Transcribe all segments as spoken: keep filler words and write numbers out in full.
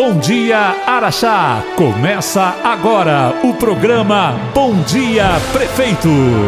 Bom Dia Araxá. Começa agora o programa Bom Dia Prefeito.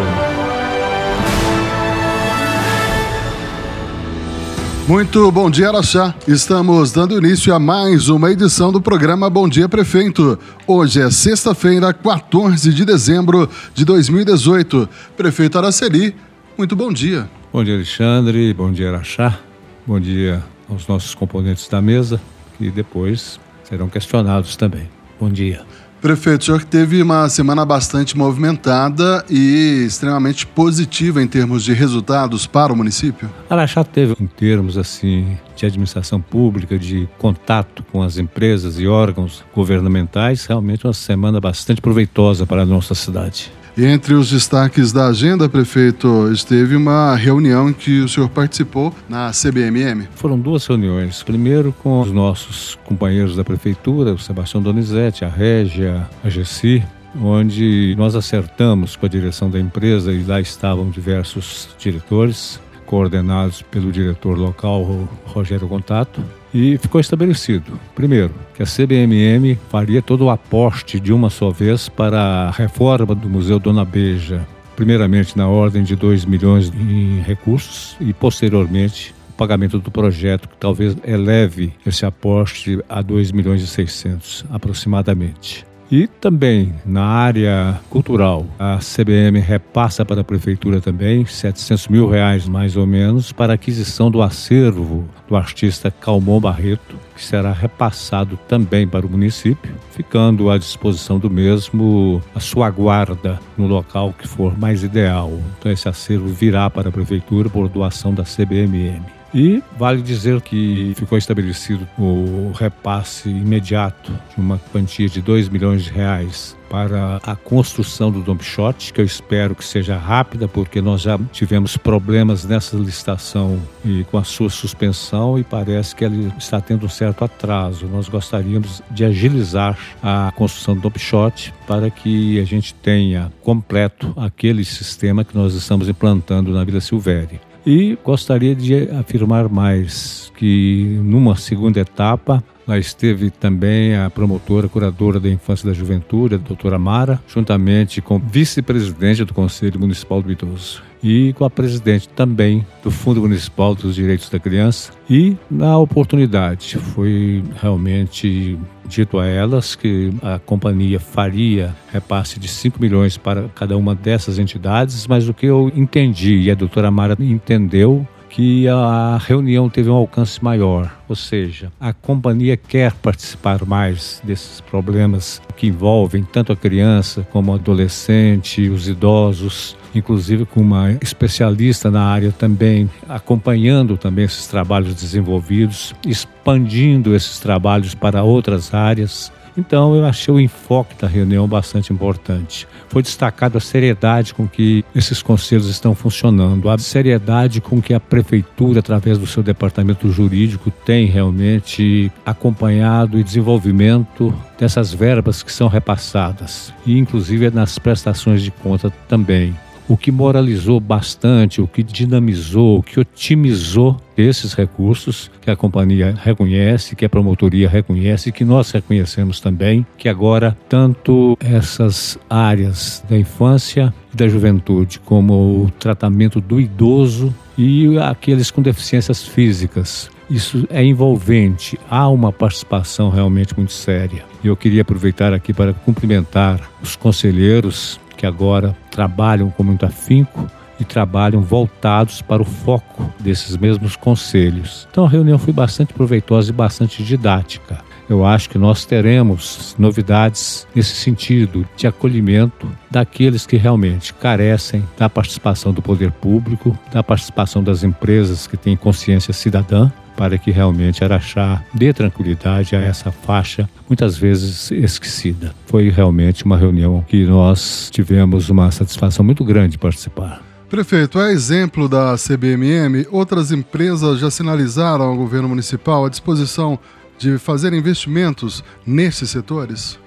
Muito bom dia, Araxá. Estamos dando início a mais uma edição do programa Bom Dia Prefeito. Hoje é sexta-feira, quatorze de dezembro de dois mil e dezoito. Prefeito Araceli, muito bom dia. Bom dia, Alexandre. Bom dia, Araxá. Bom dia aos nossos componentes da mesa, que depois serão questionados também. Bom dia. Prefeito, o senhor teve uma semana bastante movimentada e extremamente positiva em termos de resultados para o município? Araxá teve, em termos assim, de administração pública, de contato com as empresas e órgãos governamentais, realmente uma semana bastante proveitosa para a nossa cidade. E entre os destaques da agenda, prefeito, esteve uma reunião em que o senhor participou na C B M M. Foram duas reuniões. Primeiro com os nossos companheiros da prefeitura, o Sebastião Donizete, a Régia, a Gessi, onde nós acertamos com a direção da empresa e lá estavam diversos diretores, coordenados pelo diretor local, Rogério Contato, e ficou estabelecido, primeiro, que a C B M M faria todo o aporte de uma só vez para a reforma do Museu Dona Beija, primeiramente na ordem de dois milhões em recursos e, posteriormente, o pagamento do projeto, que talvez eleve esse aporte a dois milhões e seiscentos aproximadamente. E também na área cultural, a C B M repassa para a prefeitura também setecentos mil reais mais ou menos para a aquisição do acervo do artista Calmon Barreto, que será repassado também para o município, ficando à disposição do mesmo a sua guarda no local que for mais ideal. Então esse acervo virá para a prefeitura por doação da C B M M. E vale dizer que ficou estabelecido o repasse imediato de uma quantia de dois milhões de reais para a construção do Don Quixote, que eu espero que seja rápida, porque nós já tivemos problemas nessa licitação e com a sua suspensão e parece que ela está tendo um certo atraso. Nós gostaríamos de agilizar a construção do Don Quixote para que a gente tenha completo aquele sistema que nós estamos implantando na Vila Silvéria. E gostaria de afirmar mais que numa segunda etapa lá esteve também a promotora curadora da infância e da juventude, a doutora Mara, juntamente com o vice-presidente do Conselho Municipal do Idoso e com a presidente também do Fundo Municipal dos Direitos da Criança. E na oportunidade foi realmente dito a elas que a companhia faria repasse de cinco milhões para cada uma dessas entidades, mas o que eu entendi e a doutora Mara entendeu, que a reunião teve um alcance maior, ou seja, a companhia quer participar mais desses problemas que envolvem tanto a criança como o adolescente, os idosos, inclusive com uma especialista na área também, acompanhando também esses trabalhos desenvolvidos, expandindo esses trabalhos para outras áreas. Então eu achei o enfoque da reunião bastante importante. Foi destacada a seriedade com que esses conselhos estão funcionando, a seriedade com que a prefeitura, através do seu departamento jurídico, tem realmente acompanhado o desenvolvimento dessas verbas que são repassadas, e inclusive nas prestações de conta também. O que moralizou bastante, o que dinamizou, o que otimizou esses recursos que a companhia reconhece, que a promotoria reconhece, que nós reconhecemos também, que agora tanto essas áreas da infância e da juventude, como o tratamento do idoso e aqueles com deficiências físicas, isso é envolvente, há uma participação realmente muito séria. Eu queria aproveitar aqui para cumprimentar os conselheiros que agora trabalham com muito afinco e trabalham voltados para o foco desses mesmos conselhos. Então a reunião foi bastante proveitosa e bastante didática. Eu acho que nós teremos novidades nesse sentido de acolhimento daqueles que realmente carecem da participação do poder público, da participação das empresas que têm consciência cidadã, para que realmente Araxá dê tranquilidade a essa faixa, muitas vezes esquecida. Foi realmente uma reunião que nós tivemos uma satisfação muito grande de participar. Prefeito, a exemplo da C B M M, outras empresas já sinalizaram ao governo municipal a disposição de fazer investimentos nesses setores?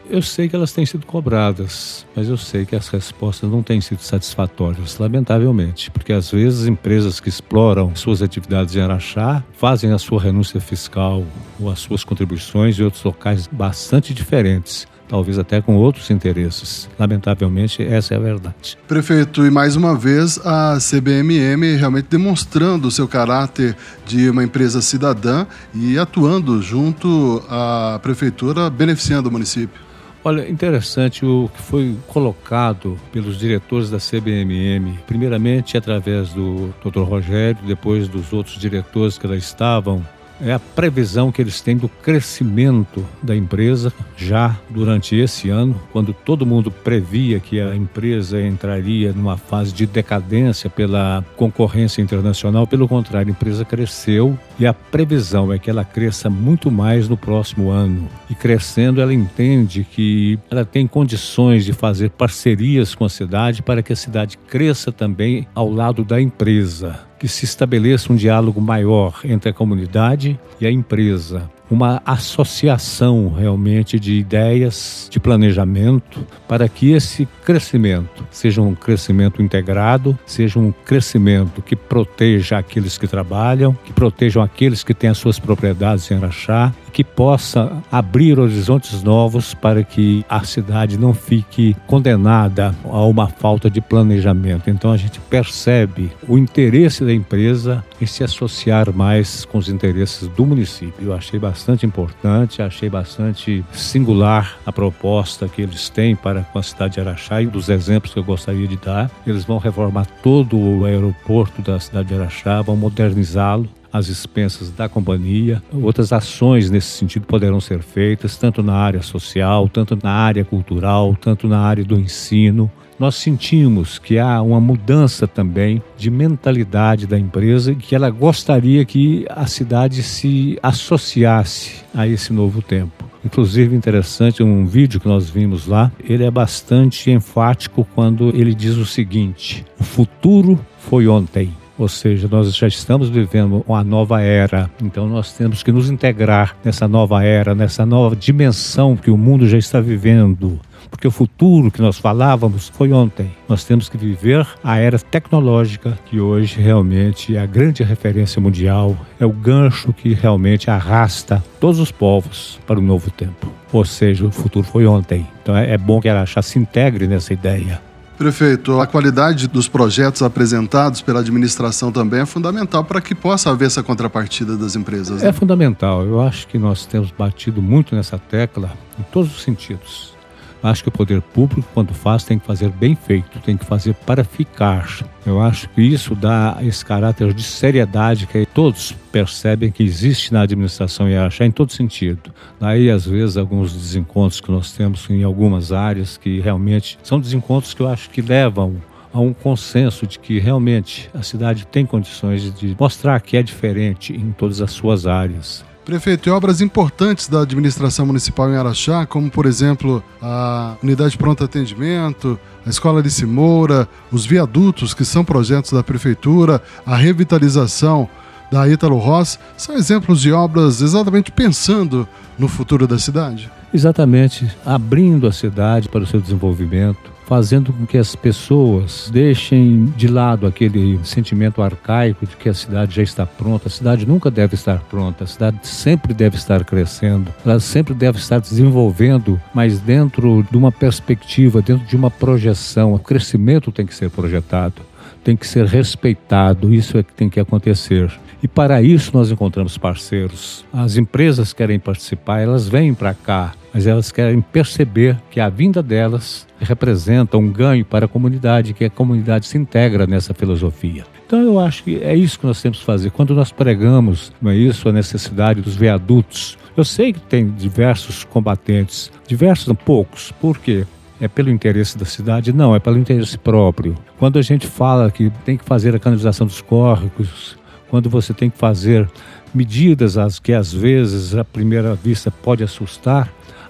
Eu sei que elas têm sido cobradas, mas eu sei que as respostas não têm sido satisfatórias, lamentavelmente, porque às vezes empresas que exploram suas atividades em Araxá fazem a sua renúncia fiscal ou as suas contribuições em outros locais bastante diferentes, talvez até com outros interesses. Lamentavelmente, essa é a verdade. Prefeito, e mais uma vez a C B M M realmente demonstrando o seu caráter de uma empresa cidadã e atuando junto à prefeitura, beneficiando o município. Olha, interessante o que foi colocado pelos diretores da C B M M, primeiramente através do doutor Rogério, depois dos outros diretores que lá estavam, é a previsão que eles têm do crescimento da empresa já durante esse ano, quando todo mundo previa que a empresa entraria numa fase de decadência pela concorrência internacional. Pelo contrário, a empresa cresceu e a previsão é que ela cresça muito mais no próximo ano. E crescendo, ela entende que ela tem condições de fazer parcerias com a cidade para que a cidade cresça também ao lado da empresa, que se estabeleça um diálogo maior entre a comunidade e a empresa. Uma associação realmente de ideias, de planejamento, para que esse crescimento seja um crescimento integrado, seja um crescimento que proteja aqueles que trabalham, que protejam aqueles que têm as suas propriedades em Araxá, e que possa abrir horizontes novos para que a cidade não fique condenada a uma falta de planejamento. Então a gente percebe o interesse da empresa em se associar mais com os interesses do município. Eu achei bastante importante, achei bastante singular a proposta que eles têm para com a cidade de Araxá, e dos exemplos que eu gostaria de dar. Eles vão reformar todo o aeroporto da cidade de Araxá, vão modernizá-lo às expensas da companhia. Outras ações nesse sentido poderão ser feitas, tanto na área social, tanto na área cultural, tanto na área do ensino. Nós sentimos que há uma mudança também de mentalidade da empresa e que ela gostaria que a cidade se associasse a esse novo tempo. Inclusive, interessante, um vídeo que nós vimos lá, ele é bastante enfático quando ele diz o seguinte: o futuro foi ontem. Ou seja, nós já estamos vivendo uma nova era, então nós temos que nos integrar nessa nova era, nessa nova dimensão que o mundo já está vivendo. Porque o futuro que nós falávamos foi ontem. Nós temos que viver a era tecnológica, que hoje realmente é a grande referência mundial, é o gancho que realmente arrasta todos os povos para o novo tempo. Ou seja, o futuro foi ontem. Então é bom que a Araxá se integre nessa ideia. Prefeito, a qualidade dos projetos apresentados pela administração também é fundamental para que possa haver essa contrapartida das empresas, né? É fundamental. Eu acho que nós temos batido muito nessa tecla em todos os sentidos. Acho que o poder público, quando faz, tem que fazer bem feito, tem que fazer para ficar. Eu acho que isso dá esse caráter de seriedade que todos percebem que existe na administração em Araxá em todo sentido. Daí, às vezes, alguns desencontros que nós temos em algumas áreas que realmente são desencontros que eu acho que levam a um consenso de que realmente a cidade tem condições de mostrar que é diferente em todas as suas áreas. Prefeito, e obras importantes da administração municipal em Araxá, como, por exemplo, a Unidade de Pronto Atendimento, a Escola Alice Moura, os viadutos, que são projetos da Prefeitura, a revitalização da Ítalo Ross, são exemplos de obras exatamente pensando no futuro da cidade? Exatamente, abrindo a cidade para o seu desenvolvimento, fazendo com que as pessoas deixem de lado aquele sentimento arcaico de que a cidade já está pronta. A cidade nunca deve estar pronta, a cidade sempre deve estar crescendo, ela sempre deve estar desenvolvendo, mas dentro de uma perspectiva, dentro de uma projeção. O crescimento tem que ser projetado, tem que ser respeitado, isso é que tem que acontecer. E para isso nós encontramos parceiros. As empresas querem participar, elas vêm para cá, mas elas querem perceber que a vinda delas representa um ganho para a comunidade, que a comunidade se integra nessa filosofia. Então eu acho que é isso que nós temos que fazer. Quando nós pregamos, não é isso, a necessidade dos viadutos, eu sei que tem diversos combatentes, diversos, poucos, por quê? É pelo interesse da cidade? Não, é pelo interesse próprio. Quando a gente fala que tem que fazer a canalização dos córregos, quando você tem que fazer medidas as que às vezes à primeira vista pode assustar,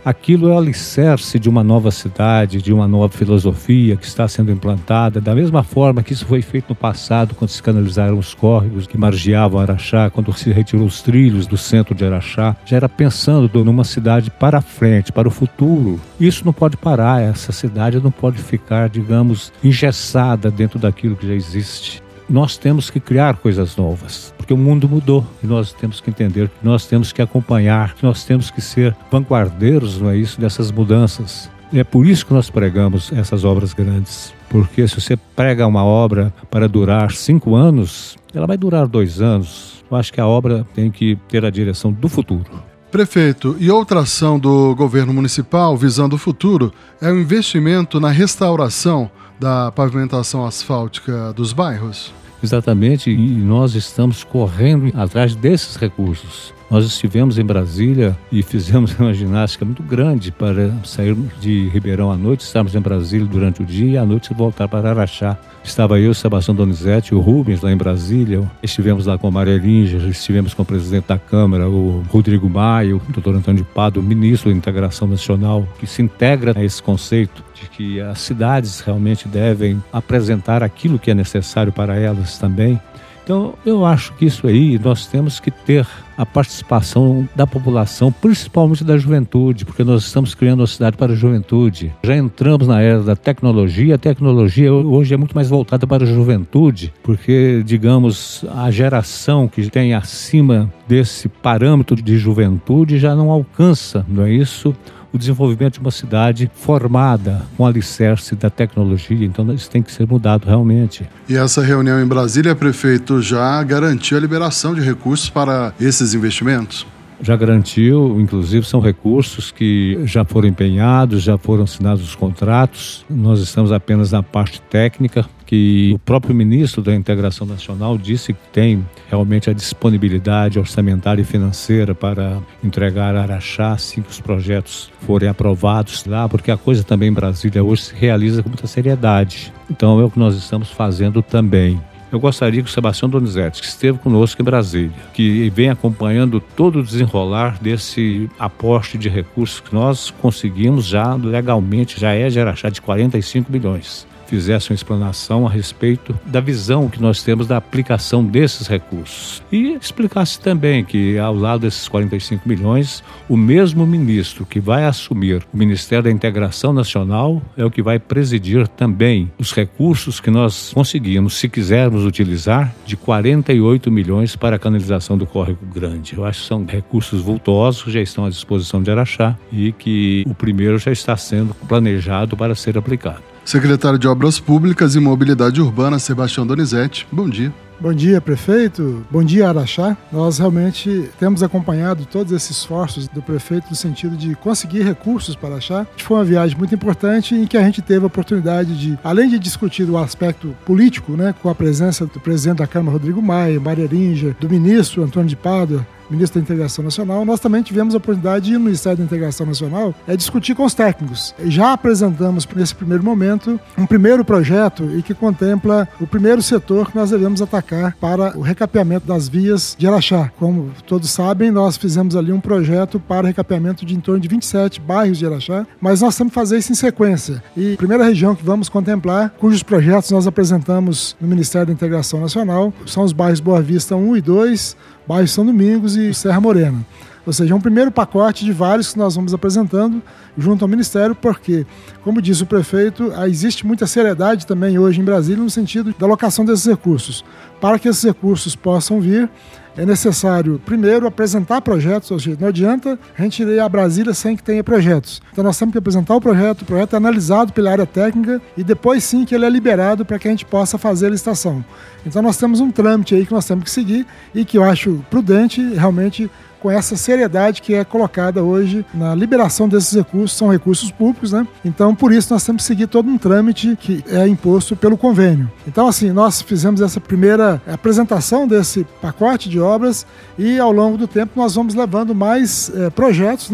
Aquilo é o alicerce de uma nova cidade, de uma nova filosofia que está sendo implantada, da mesma forma que isso foi feito no passado, quando se canalizaram os córregos que margeavam Araxá, quando se retirou os trilhos do centro de Araxá. Já era pensando numa cidade para frente, para o futuro. Isso não pode parar, essa cidade não pode ficar, digamos, engessada dentro daquilo que já existe. Nós temos que criar coisas novas, porque o mundo mudou e nós temos que entender que nós temos que acompanhar, que nós temos que ser vanguardeiros, não é isso, dessas mudanças. É por isso que nós pregamos essas obras grandes, porque se você prega uma obra para durar cinco anos, ela vai durar dois anos. Eu acho que a obra tem que ter a direção do futuro. Prefeito, e outra ação do governo municipal visando o futuro é o investimento na restauração da pavimentação asfáltica dos bairros? Exatamente, e nós estamos correndo atrás desses recursos. Nós estivemos em Brasília e fizemos uma ginástica muito grande para sairmos de Ribeirão à noite, estarmos em Brasília durante o dia e à noite voltar para Araxá. Estava eu, Sebastião Donizete e o Rubens lá em Brasília. Estivemos lá com a Maria Elinger, estivemos com o presidente da Câmara, o Rodrigo Maia, o doutor Antônio de Pádua, o ministro da Integração Nacional, que se integra a esse conceito de que as cidades realmente devem apresentar aquilo que é necessário para elas também. Então, eu acho que isso aí nós temos que ter a participação da população, principalmente da juventude, porque nós estamos criando uma cidade para a juventude. Já entramos na era da tecnologia, a tecnologia hoje é muito mais voltada para a juventude, porque, digamos, a geração que tem acima desse parâmetro de juventude já não alcança, não é isso? O desenvolvimento de uma cidade formada com alicerce da tecnologia. Então isso tem que ser mudado realmente. E essa reunião em Brasília, prefeito, já garantiu a liberação de recursos para esses investimentos? Já garantiu, inclusive são recursos que já foram empenhados, já foram assinados os contratos. Nós estamos apenas na parte técnica, que o próprio ministro da Integração Nacional disse que tem realmente a disponibilidade orçamentária e financeira para entregar a Araxá assim que os projetos forem aprovados lá, porque a coisa também em Brasília hoje se realiza com muita seriedade. Então é o que nós estamos fazendo também. Eu gostaria que o Sebastião Donizete, que esteve conosco em Brasília, que vem acompanhando todo o desenrolar desse aporte de recursos que nós conseguimos já legalmente, já é de Araxá de quarenta e cinco milhões. Fizesse uma explanação a respeito da visão que nós temos da aplicação desses recursos. E explicasse também que, ao lado desses quarenta e cinco milhões, o mesmo ministro que vai assumir o Ministério da Integração Nacional é o que vai presidir também os recursos que nós conseguimos, se quisermos utilizar, de quarenta e oito milhões para a canalização do Córrego Grande. Eu acho que são recursos vultosos que já estão à disposição de Araxá e que o primeiro já está sendo planejado para ser aplicado. Secretário de Obras Públicas e Mobilidade Urbana, Sebastião Donizete, bom dia. Bom dia, prefeito. Bom dia, Araxá. Nós realmente temos acompanhado todos esses esforços do prefeito no sentido de conseguir recursos para Araxá. Foi uma viagem muito importante em que a gente teve a oportunidade de, além de discutir o aspecto político, né, com a presença do presidente da Câmara, Rodrigo Maia, Maria Elinger, do ministro Antônio de Pádua, ministro da Integração Nacional, nós também tivemos a oportunidade de ir no Ministério da Integração Nacional é discutir com os técnicos. Já apresentamos, nesse primeiro momento, um primeiro projeto e que contempla o primeiro setor que nós devemos atacar para o recapeamento das vias de Araxá. Como todos sabem, nós fizemos ali um projeto para o recapeamento de em torno de vinte e sete bairros de Araxá, mas nós temos que fazer isso em sequência. E a primeira região que vamos contemplar, cujos projetos nós apresentamos no Ministério da Integração Nacional, são os bairros Boa Vista um e dois, bairro São Domingos e Serra Morena. Ou seja, é um primeiro pacote de vários que nós vamos apresentando junto ao Ministério, porque, como disse o prefeito, existe muita seriedade também hoje em Brasília no sentido da alocação desses recursos. Para que esses recursos possam vir, é necessário, primeiro, apresentar projetos, ou seja, não adianta a gente ir a Brasília sem que tenha projetos. Então nós temos que apresentar o projeto, o projeto é analisado pela área técnica e depois sim que ele é liberado para que a gente possa fazer a licitação. Então nós temos um trâmite aí que nós temos que seguir e que eu acho prudente realmente com essa seriedade que é colocada hoje na liberação desses recursos, são recursos públicos, né? Então, por isso, nós temos que seguir todo um trâmite que é imposto pelo convênio. Então, assim, nós fizemos essa primeira apresentação desse pacote de obras e, ao longo do tempo, nós vamos levando mais é, projetos, né?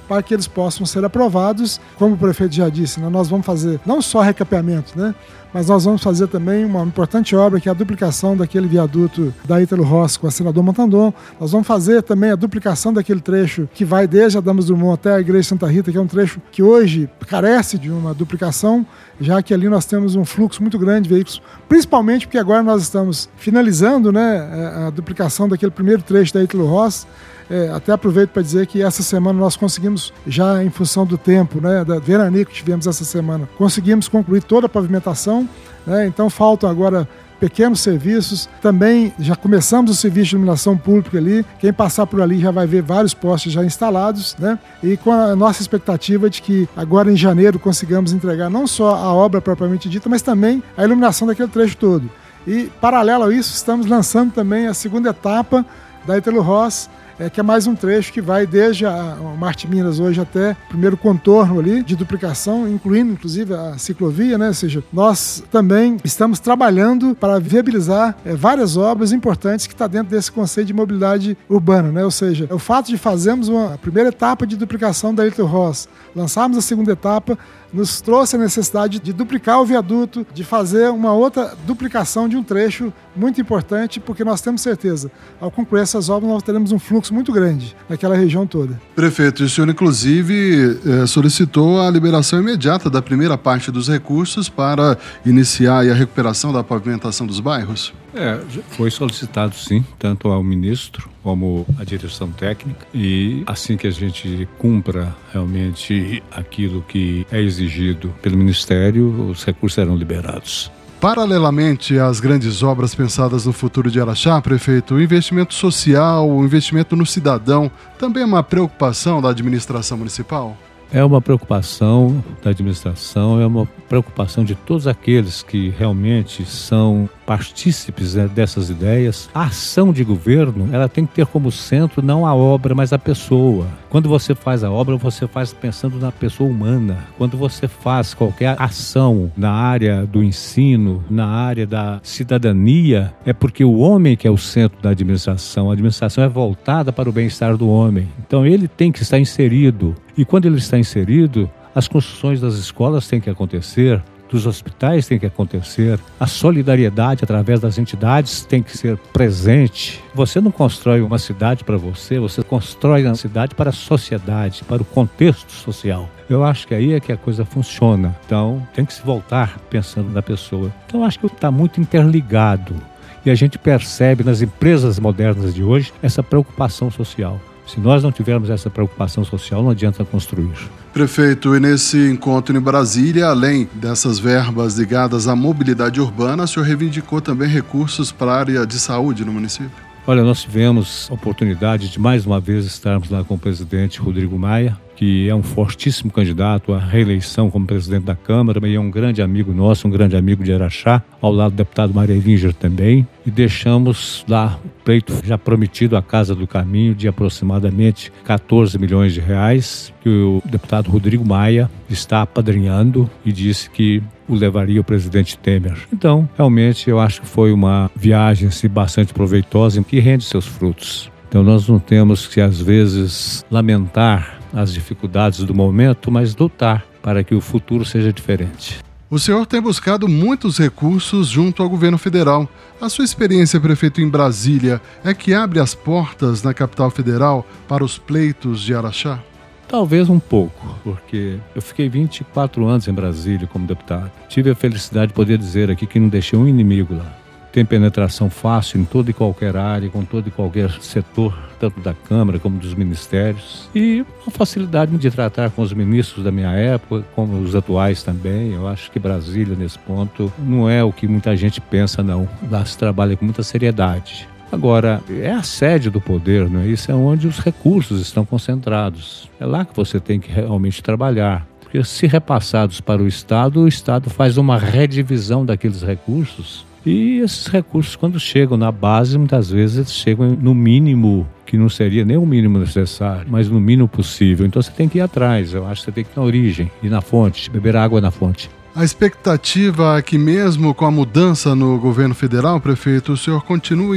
para que eles possam ser aprovados. Como o prefeito já disse, né, nós vamos fazer não só recapeamento, né, mas nós vamos fazer também uma importante obra, que é a duplicação daquele viaduto da Ítalo Rossi com a Senador Montandon. Nós vamos fazer também a duplicação daquele trecho que vai desde a Damas Drummond até a Igreja de Santa Rita, que é um trecho que hoje carece de uma duplicação, já que ali nós temos um fluxo muito grande de veículos, principalmente porque agora nós estamos finalizando, né, a duplicação daquele primeiro trecho da Ítalo Rossi. É, até aproveito para dizer que essa semana nós conseguimos, já em função do tempo, né, da veranico que tivemos essa semana, conseguimos concluir toda a pavimentação, né, então faltam agora pequenos serviços. Também já começamos o serviço de iluminação pública ali, quem passar por ali já vai ver vários postes já instalados, né, e com a nossa expectativa de que agora em janeiro consigamos entregar não só a obra propriamente dita, mas também a iluminação daquele trecho todo. E paralelo a isso, estamos lançando também a segunda etapa da Ítalo Rossi, É, que é mais um trecho que vai desde a, a Marte Minas hoje até o primeiro contorno ali de duplicação, incluindo inclusive a ciclovia, né? Ou seja, nós também estamos trabalhando para viabilizar é, várias obras importantes que está dentro desse conceito de mobilidade urbana, né? Ou seja, o fato de fazermos uma a primeira etapa de duplicação da Ítalo Rossi, lançarmos a segunda etapa, nos trouxe a necessidade de duplicar o viaduto, de fazer uma outra duplicação de um trecho muito importante, porque nós temos certeza, ao concluir essas obras, nós teremos um fluxo muito grande naquela região toda. Prefeito, o senhor inclusive eh, solicitou a liberação imediata da primeira parte dos recursos para iniciar a recuperação da pavimentação dos bairros? É, foi solicitado sim, tanto ao ministro como à direção técnica, e assim que a gente cumpra realmente aquilo que é exigido pelo Ministério, os recursos serão liberados. Paralelamente às grandes obras pensadas no futuro de Araxá, prefeito, o investimento social, o investimento no cidadão, também é uma preocupação da administração municipal? É uma preocupação da administração, é uma preocupação de todos aqueles que realmente são partícipes, né, dessas ideias. A ação de governo, ela tem que ter como centro não a obra, mas a pessoa. Quando você faz a obra, você faz pensando na pessoa humana. Quando você faz qualquer ação na área do ensino, na área da cidadania, é porque o homem que é o centro da administração. A administração é voltada para o bem-estar do homem. Então ele tem que estar inserido. E quando ele está inserido, as construções das escolas têm que acontecer, dos hospitais tem que acontecer, a solidariedade através das entidades tem que ser presente. Você não constrói uma cidade para você, você constrói uma cidade para a sociedade, para o contexto social. Eu acho que aí é que a coisa funciona. Então, tem que se voltar pensando na pessoa. Então, eu acho que está muito interligado. E a gente percebe nas empresas modernas de hoje essa preocupação social. Se nós não tivermos essa preocupação social, não adianta construir. Prefeito, e nesse encontro em Brasília, além dessas verbas ligadas à mobilidade urbana, o senhor reivindicou também recursos para a área de saúde no município? Olha, nós tivemos a oportunidade de mais uma vez estarmos lá com o presidente Rodrigo Maia, que é um fortíssimo candidato à reeleição como presidente da Câmara, mas é um grande amigo nosso, um grande amigo de Araxá, ao lado do deputado Maria Elinger também, e deixamos lá o pleito já prometido à Casa do Caminho de aproximadamente quatorze milhões de reais, que o deputado Rodrigo Maia está apadrinhando e disse que o levaria o presidente Temer. Então, realmente, eu acho que foi uma viagem assim, bastante proveitosa e que rende seus frutos. Então, nós não temos que, às vezes, lamentar as dificuldades do momento, mas lutar para que o futuro seja diferente. O senhor tem buscado muitos recursos junto ao governo federal. A sua experiência, prefeito, em Brasília é que abre as portas na capital federal para os pleitos de Araxá? Talvez um pouco, porque eu fiquei vinte e quatro anos em Brasília como deputado. Tive a felicidade de poder dizer aqui que não deixei um inimigo lá. Tem penetração fácil em toda e qualquer área, com todo e qualquer setor, tanto da Câmara como dos ministérios. E uma facilidade de tratar com os ministros da minha época, como os atuais também. Eu acho que Brasília, nesse ponto, não é o que muita gente pensa, não. Lá se trabalha com muita seriedade. Agora, é a sede do poder, não é? Isso é onde os recursos estão concentrados. É lá que você tem que realmente trabalhar. Porque se repassados para o Estado, o Estado faz uma redivisão daqueles recursos. E esses recursos, quando chegam na base, muitas vezes eles chegam no mínimo, que não seria nem o mínimo necessário, mas no mínimo possível. Então você tem que ir atrás, eu acho que você tem que ir na origem, ir na fonte, beber água na fonte. A expectativa é que mesmo com a mudança no governo federal, prefeito, o senhor continue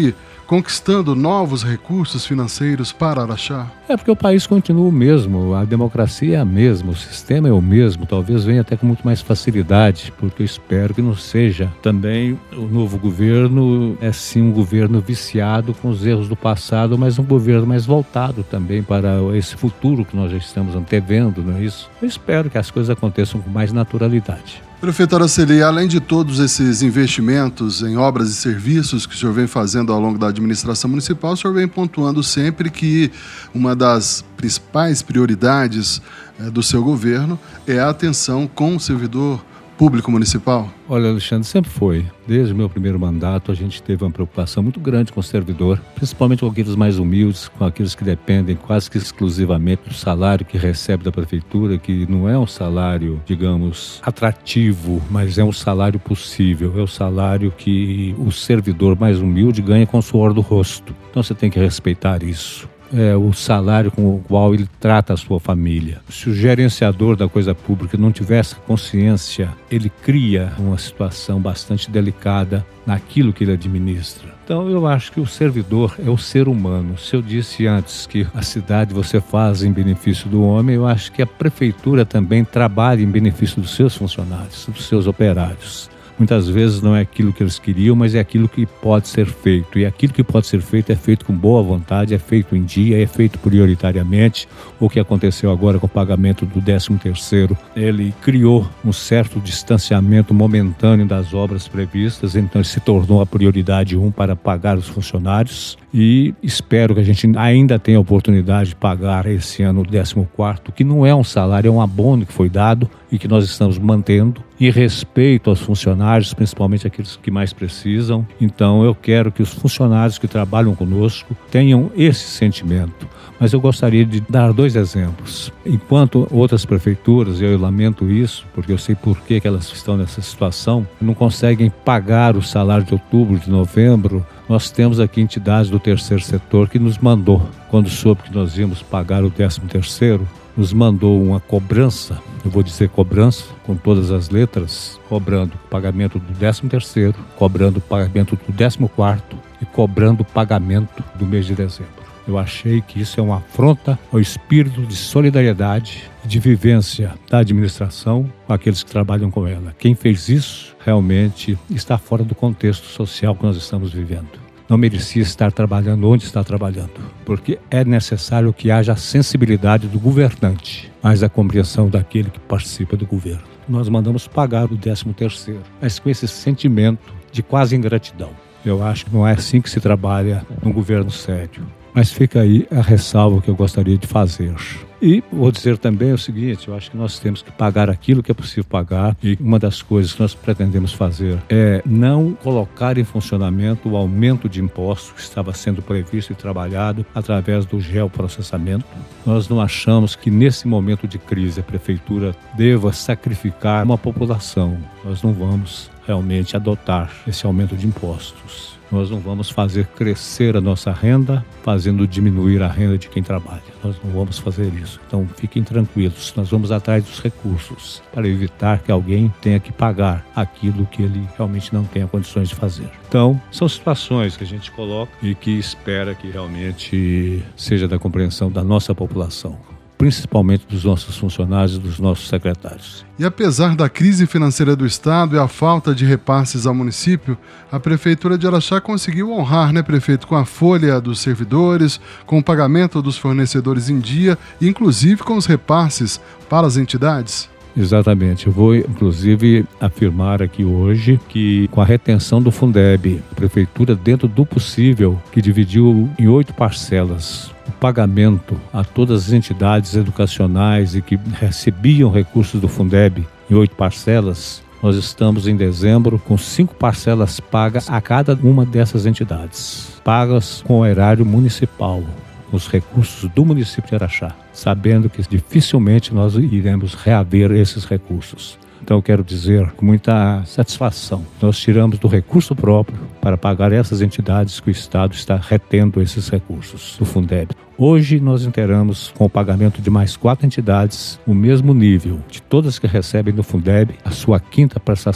conquistando novos recursos financeiros para Araxá? É porque o país continua o mesmo, a democracia é a mesma, o sistema é o mesmo, talvez venha até com muito mais facilidade, porque eu espero que não seja também o novo governo, é sim um governo viciado com os erros do passado, mas um governo mais voltado também para esse futuro que nós já estamos antevendo, não é isso? Eu espero que as coisas aconteçam com mais naturalidade. Prefeito Araceli, além de todos esses investimentos em obras e serviços que o senhor vem fazendo ao longo da administração municipal, o senhor vem pontuando sempre que uma das principais prioridades eh, do seu governo é a atenção com o servidor público municipal. Olha, Alexandre, sempre foi. Desde o meu primeiro mandato, a gente teve uma preocupação muito grande com o servidor, principalmente com aqueles mais humildes, com aqueles que dependem quase que exclusivamente do salário que recebe da prefeitura, que não é um salário, digamos, atrativo, mas é um salário possível. É o salário que o servidor mais humilde ganha com o suor do rosto. Então você tem que respeitar isso. É o salário com o qual ele trata a sua família. Se o gerenciador da coisa pública não tivesse consciência, ele cria uma situação bastante delicada naquilo que ele administra. Então eu acho que o servidor é o ser humano. Se eu disse antes que a cidade você faz em benefício do homem, eu acho que a prefeitura também trabalha em benefício dos seus funcionários, dos seus operários. Muitas vezes não é aquilo que eles queriam, mas é aquilo que pode ser feito. E aquilo que pode ser feito é feito com boa vontade, é feito em dia, é feito prioritariamente. O que aconteceu agora com o pagamento do décimo terceiro, ele criou um certo distanciamento momentâneo das obras previstas, então ele se tornou a prioridade um para pagar os funcionários. E espero que a gente ainda tenha a oportunidade de pagar esse ano o décimo quarto, que não é um salário, é um abono que foi dado e que nós estamos mantendo, e respeito aos funcionários, principalmente aqueles que mais precisam. Então eu quero que os funcionários que trabalham conosco tenham esse sentimento. Mas eu gostaria de dar dois exemplos. Enquanto outras prefeituras, e eu lamento isso, porque eu sei por que que elas estão nessa situação, não conseguem pagar o salário de outubro, de novembro, nós temos aqui entidades do terceiro setor que nos mandou, quando soube que nós íamos pagar o décimo terceiro, nos mandou uma cobrança, eu vou dizer cobrança, com todas as letras, cobrando o pagamento do décimo terceiro, cobrando o pagamento do décimo quarto e cobrando o pagamento do mês de dezembro. Eu achei que isso é uma afronta ao espírito de solidariedade e de vivência da administração com aqueles que trabalham com ela. Quem fez isso realmente está fora do contexto social que nós estamos vivendo. Não merecia estar trabalhando onde está trabalhando, porque é necessário que haja a sensibilidade do governante, mas a compreensão daquele que participa do governo. Nós mandamos pagar o décimo terceiro, mas com esse sentimento de quase ingratidão. Eu acho que não é assim que se trabalha num governo sério. Mas fica aí a ressalva que eu gostaria de fazer. E vou dizer também o seguinte, eu acho que nós temos que pagar aquilo que é possível pagar, e uma das coisas que nós pretendemos fazer é não colocar em funcionamento o aumento de impostos que estava sendo previsto e trabalhado através do geoprocessamento. Nós não achamos que nesse momento de crise a prefeitura deva sacrificar uma população. Nós não vamos realmente adotar esse aumento de impostos. Nós não vamos fazer crescer a nossa renda, fazendo diminuir a renda de quem trabalha. Nós não vamos fazer isso. Então, fiquem tranquilos. Nós vamos atrás dos recursos para evitar que alguém tenha que pagar aquilo que ele realmente não tenha condições de fazer. Então, são situações que a gente coloca e que espera que realmente seja da compreensão da nossa população, principalmente dos nossos funcionários e dos nossos secretários. E apesar da crise financeira do Estado e a falta de repasses ao município, a Prefeitura de Araxá conseguiu honrar, né, prefeito, com a folha dos servidores, com o pagamento dos fornecedores em dia, e inclusive com os repasses para as entidades? Exatamente. Eu vou, inclusive, afirmar aqui hoje que, com a retenção do Fundeb, a Prefeitura, dentro do possível, que dividiu em oito parcelas o pagamento a todas as entidades educacionais e que recebiam recursos do Fundeb em oito parcelas, nós estamos em dezembro com cinco parcelas pagas a cada uma dessas entidades, pagas com o erário municipal, os recursos do município de Araxá, sabendo que dificilmente nós iremos reaver esses recursos. Então eu quero dizer com muita satisfação, nós tiramos do recurso próprio para pagar essas entidades que o Estado está retendo esses recursos do Fundeb. Hoje nós inteiramos com o pagamento de mais quatro entidades o mesmo nível de todas que recebem do Fundeb a sua quinta prestação.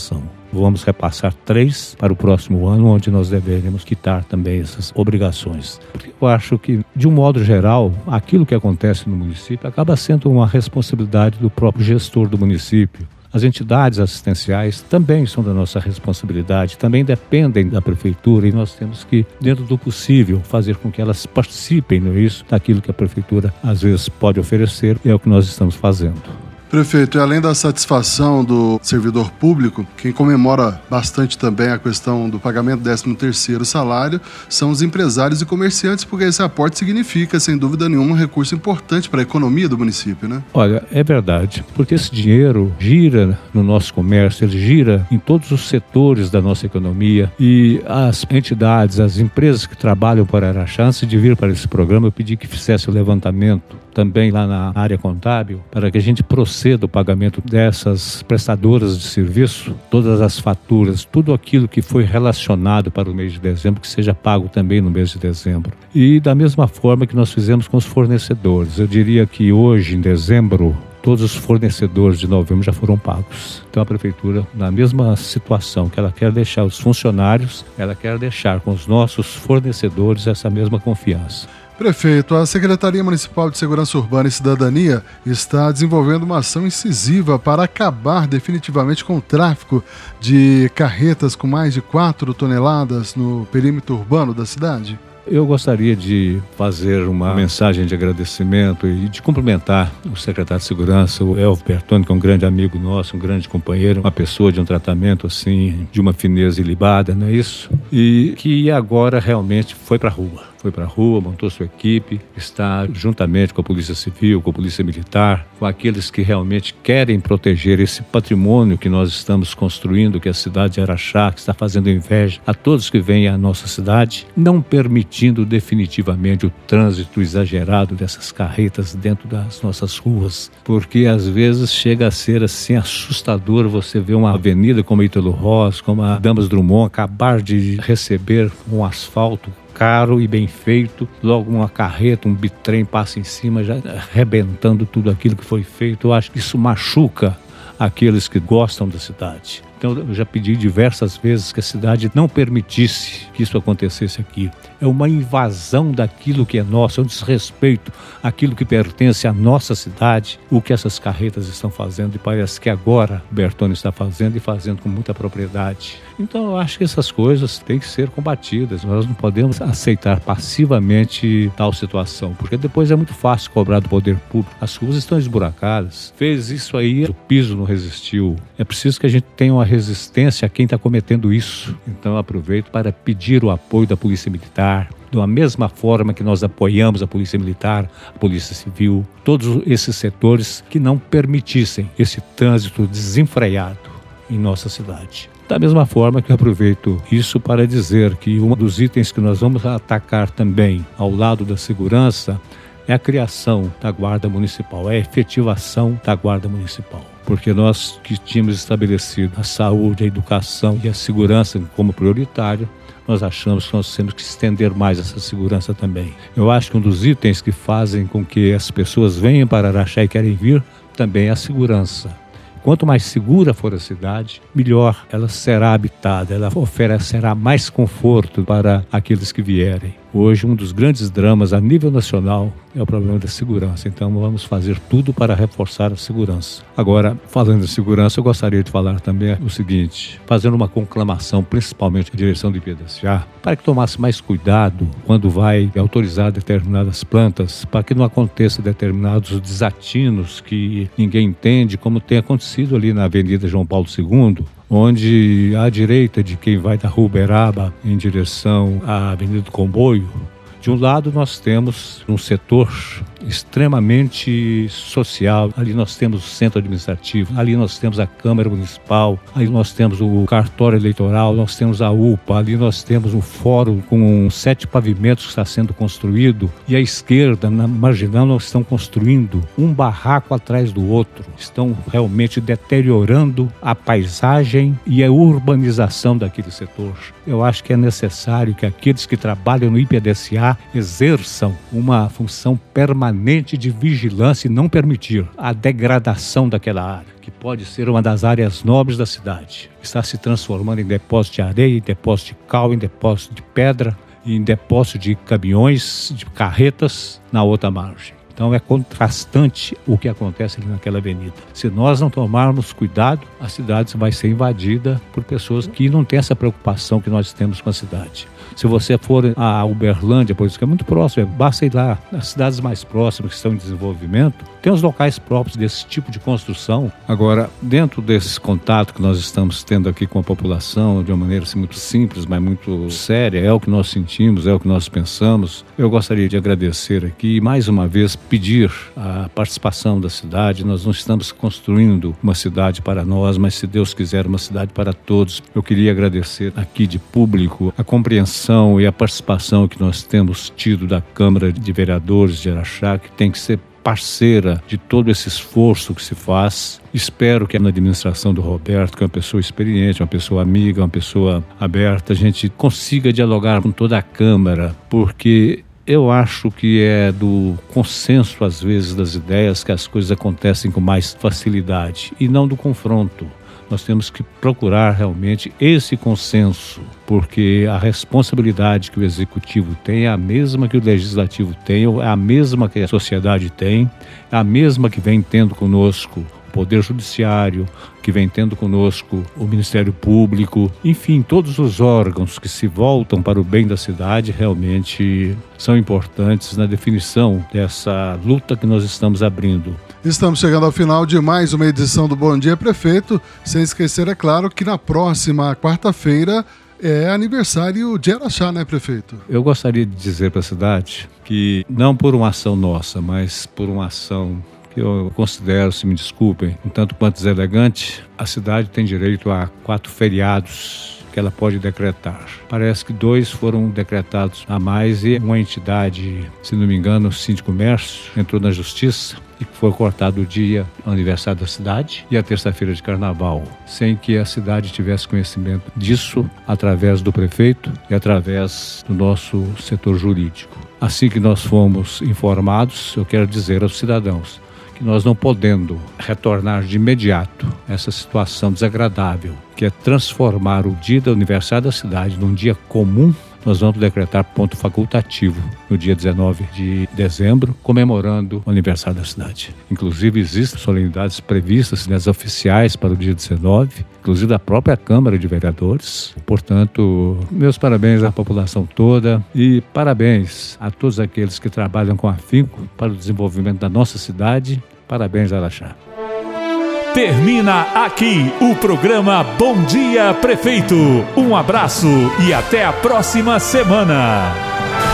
vamos repassar três para o próximo ano, onde nós deveremos quitar também essas obrigações. Porque eu acho que, de um modo geral, aquilo que acontece no município acaba sendo uma responsabilidade do próprio gestor do município. As entidades assistenciais também são da nossa responsabilidade, também dependem da prefeitura e nós temos que, dentro do possível, fazer com que elas participem nisso, daquilo que a prefeitura às vezes pode oferecer, e é o que nós estamos fazendo. Prefeito, e além da satisfação do servidor público, quem comemora bastante também a questão do pagamento do décimo terceiro salário são os empresários e comerciantes, porque esse aporte significa, sem dúvida nenhuma, um recurso importante para a economia do município, né? Olha, é verdade, porque esse dinheiro gira no nosso comércio, ele gira em todos os setores da nossa economia, e as entidades, as empresas que trabalham para Araxá, antes de vir para esse programa, eu pedi que fizesse o levantamento também lá na área contábil, para que a gente proceda o pagamento dessas prestadoras de serviço, todas as faturas, tudo aquilo que foi relacionado para o mês de dezembro, que seja pago também no mês de dezembro. E da mesma forma que nós fizemos com os fornecedores, eu diria que hoje, em dezembro, todos os fornecedores de novembro já foram pagos. Então a prefeitura, na mesma situação que ela quer deixar os funcionários, ela quer deixar com os nossos fornecedores essa mesma confiança. Prefeito, a Secretaria Municipal de Segurança Urbana e Cidadania está desenvolvendo uma ação incisiva para acabar definitivamente com o tráfico de carretas com mais de quatro toneladas no perímetro urbano da cidade. Eu gostaria de fazer uma mensagem de agradecimento e de cumprimentar o secretário de Segurança, o Elvio Bertoni, que é um grande amigo nosso, um grande companheiro, uma pessoa de um tratamento assim, de uma fineza ilibada, não é isso? E que agora realmente foi para a rua. Foi para a rua, montou sua equipe, está juntamente com a Polícia Civil, com a Polícia Militar, com aqueles que realmente querem proteger esse patrimônio que nós estamos construindo, que é a cidade de Araxá, que está fazendo inveja a todos que vêm à nossa cidade, não permitindo definitivamente o trânsito exagerado dessas carretas dentro das nossas ruas, porque às vezes chega a ser assim assustador você ver uma avenida como a Ítalo Ross, como a Damas Drummond, acabar de receber um asfalto caro e bem feito, logo uma carreta, um bitrem passa em cima, já arrebentando tudo aquilo que foi feito. Eu acho que isso machuca aqueles que gostam da cidade. Então eu já pedi diversas vezes que a cidade não permitisse que isso acontecesse aqui. É uma invasão daquilo que é nosso, é um desrespeito àquilo que pertence à nossa cidade, o que essas carretas estão fazendo, e parece que agora o Bertoni está fazendo e fazendo com muita propriedade. Então eu acho que essas coisas têm que ser combatidas, nós não podemos aceitar passivamente tal situação, porque depois é muito fácil cobrar do poder público. As ruas estão esburacadas, fez isso aí, o piso não resistiu. É preciso que a gente tenha uma resistência a quem está cometendo isso. Então eu aproveito para pedir o apoio da Polícia Militar, da mesma forma que nós apoiamos a Polícia Militar, a Polícia Civil, todos esses setores que não permitissem esse trânsito desenfreado em nossa cidade. Da mesma forma que eu aproveito isso para dizer que um dos itens que nós vamos atacar também ao lado da segurança é a criação da Guarda Municipal, é a efetivação da Guarda Municipal. Porque nós que tínhamos estabelecido a saúde, a educação e a segurança como prioritário, nós achamos que nós temos que estender mais essa segurança também. Eu acho que um dos itens que fazem com que as pessoas venham para Araxá e querem vir também é a segurança. Quanto mais segura for a cidade, melhor ela será habitada, ela oferecerá mais conforto para aqueles que vierem. Hoje, um dos grandes dramas a nível nacional é o problema da segurança. Então, vamos fazer tudo para reforçar a segurança. Agora, falando de segurança, eu gostaria de falar também o seguinte, fazendo uma conclamação, principalmente à direção do I P D C A, para que tomasse mais cuidado quando vai autorizar determinadas plantas, para que não aconteça determinados desatinos que ninguém entende, como tem acontecido ali na Avenida João Paulo segundo, onde à direita de quem vai da Rua Uberaba em direção à Avenida do Comboio, de um lado nós temos um setor extremamente social, ali nós temos o centro administrativo, ali nós temos a Câmara Municipal, ali nós temos o cartório eleitoral, nós temos a U P A, ali nós temos um fórum com sete pavimentos que está sendo construído, e à esquerda, na marginal, nós estamos construindo um barraco atrás do outro, estão realmente deteriorando a paisagem e a urbanização daquele setor. Eu acho que é necessário que aqueles que trabalham no I P D C A Araxá exerçam uma função permanente de vigilância e não permitir a degradação daquela área, que pode ser uma das áreas nobres da cidade. Está se transformando em depósito de areia, em depósito de cal, em depósito de pedra, em depósito de caminhões, de carretas na outra margem. Então é contrastante o que acontece ali naquela avenida. Se nós não tomarmos cuidado, a cidade vai ser invadida por pessoas que não têm essa preocupação que nós temos com a cidade. Se você for a Uberlândia, por isso que é muito próximo, basta ir lá, nas cidades mais próximas que estão em desenvolvimento, tem os locais próprios desse tipo de construção. Agora, dentro desse contato que nós estamos tendo aqui com a população, de uma maneira assim, muito simples, mas muito séria, é o que nós sentimos, é o que nós pensamos, eu gostaria de agradecer aqui e mais uma vez pedir a participação da cidade. Nós não estamos construindo uma cidade para nós, mas se Deus quiser, uma cidade para todos. Eu queria agradecer aqui de público a compreensão e a participação que nós temos tido da Câmara de Vereadores de Araxá, que tem que ser parceira de todo esse esforço que se faz. Espero que na administração do Roberto, que é uma pessoa experiente, uma pessoa amiga, uma pessoa aberta, a gente consiga dialogar com toda a Câmara, porque eu acho que é do consenso, às vezes, das ideias que as coisas acontecem com mais facilidade e não do confronto. Nós temos que procurar realmente esse consenso, porque a responsabilidade que o Executivo tem é a mesma que o Legislativo tem, é a mesma que a sociedade tem, é a mesma que vem tendo conosco o Poder Judiciário, que vem tendo conosco o Ministério Público, enfim, todos os órgãos que se voltam para o bem da cidade realmente são importantes na definição dessa luta que nós estamos abrindo. Estamos chegando ao final de mais uma edição do Bom Dia Prefeito, sem esquecer, é claro, que na próxima quarta-feira é aniversário de Araxá, né, prefeito? Eu gostaria de dizer para a cidade que, não por uma ação nossa, mas por uma ação que eu considero, se me desculpem, um tanto quanto deselegante, a cidade tem direito a quatro feriados que ela pode decretar. Parece que dois foram decretados a mais e uma entidade, se não me engano, o Síndico Comércio, entrou na justiça e foi cortado o dia aniversário da cidade e a terça-feira de carnaval, sem que a cidade tivesse conhecimento disso através do prefeito e através do nosso setor jurídico. Assim que nós fomos informados, eu quero dizer aos cidadãos que nós não podendo retornar de imediato essa situação desagradável, que é transformar o dia do aniversário da cidade num dia comum, nós vamos decretar ponto facultativo no dia dezenove de dezembro, comemorando o aniversário da cidade. Inclusive, existem solenidades previstas, né, oficiais para o dia dezenove, inclusive da própria Câmara de Vereadores. Portanto, meus parabéns à população toda e parabéns a todos aqueles que trabalham com afinco para o desenvolvimento da nossa cidade. Parabéns, Araxá. Termina aqui o programa Bom Dia Prefeito. Um abraço e até a próxima semana.